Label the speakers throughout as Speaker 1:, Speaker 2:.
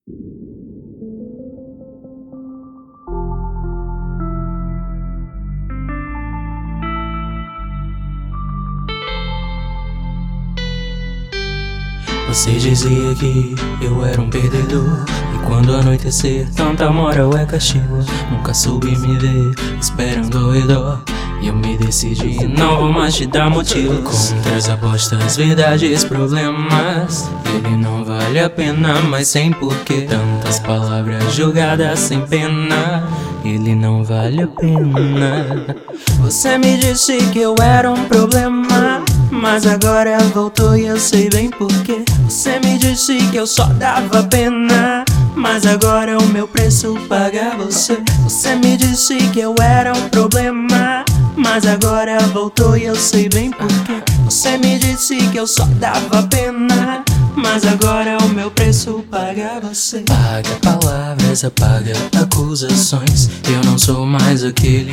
Speaker 1: Você dizia que eu era um perdedor, e quando anoitecer, tanta moral é castigo. Nunca soube me ver esperando ao redor, e eu me decidi, não vou mais te dar motivo. Contra as apostas, verdades, problemas, ele não vale a pena, mas sem porquê. Tantas palavras jogadas sem pena, ele não vale a pena. Você me disse que eu era um problema, mas agora voltou e eu sei bem porquê. Você me disse que eu só dava pena, mas agora o meu preço paga você. Você me disse que eu era um problema, mas agora voltou e eu sei bem porquê. Você me disse que eu só dava pena, mas agora o meu preço paga você.
Speaker 2: Paga palavras, apaga acusações, eu não sou mais aquele.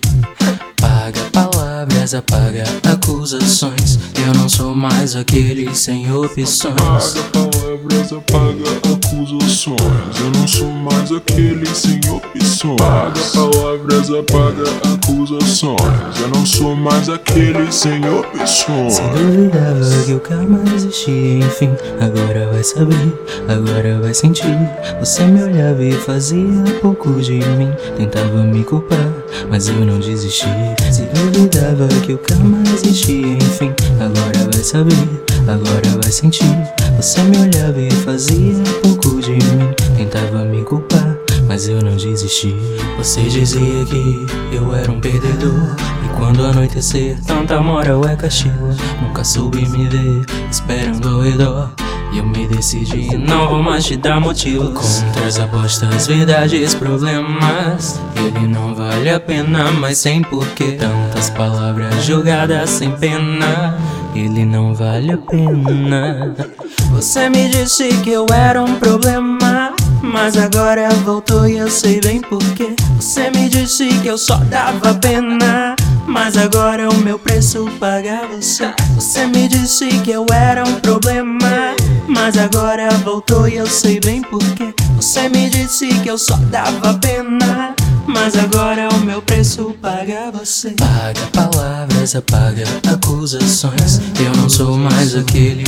Speaker 2: Paga palavras, apaga acusações, eu não sou mais aquele sem opções.
Speaker 3: Paga palavras, apaga acusações, eu não sou mais aquele sem opções. Paga palavras, apaga acusações, eu não sou mais aquele sem opções.
Speaker 1: Se duvidava que o karma existia, enfim, agora vai saber, agora vai sentir. Você me olhava e fazia pouco de mim, tentava me culpar, mas eu não desisti. Se duvidava que o karma existia, enfim, agora vai saber, agora vai sentir. Você me olhava e fazia pouco de mim, tentava me culpar, mas eu não desisti. Você dizia que eu era um perdedor, e quando anoitecer, tanta moral é castigo. Nunca soube me ver esperando ao redor, e eu me decidi, não vou mais te dar motivo. Contra as apostas, verdades, problemas, ele não vale a pena, mas sem porquê. Tantas palavras jogadas sem pena, ele não vale a pena. Você me disse que eu era um problema, mas agora voltou e eu sei bem porquê. Você me disse que eu só dava pena, mas agora o meu preço paga você. Você me disse que eu era um problema, mas agora voltou e eu sei bem porquê. Você me disse que eu só dava pena, mas agora o meu preço paga você.
Speaker 2: Paga palavras, apaga acusações, eu não sou mais aquele.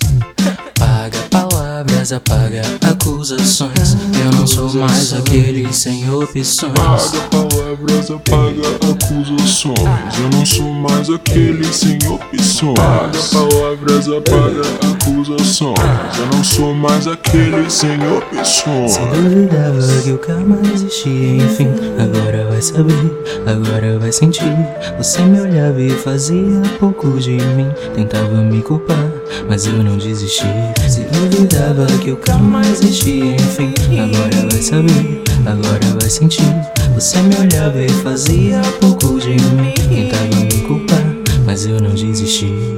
Speaker 2: Paga palavras, apaga acusações, eu não sou mais aquele sem opções.
Speaker 3: Paga palavras, apaga acusações, eu não sou mais aquele sem opções. Paga palavras, apaga acusações, eu não sou mais aquele sem opções.
Speaker 1: Se duvidava que o karma existia, enfim, agora vai saber, agora vai sentir. Você me olhava e fazia pouco de mim, tentava me culpar, mas eu não desisti. Se duvidava que o karma existia, enfim, agora vai saber, agora vai sentir. Você me olhava e fazia pouco de mim, tentava me culpar, mas eu não desisti.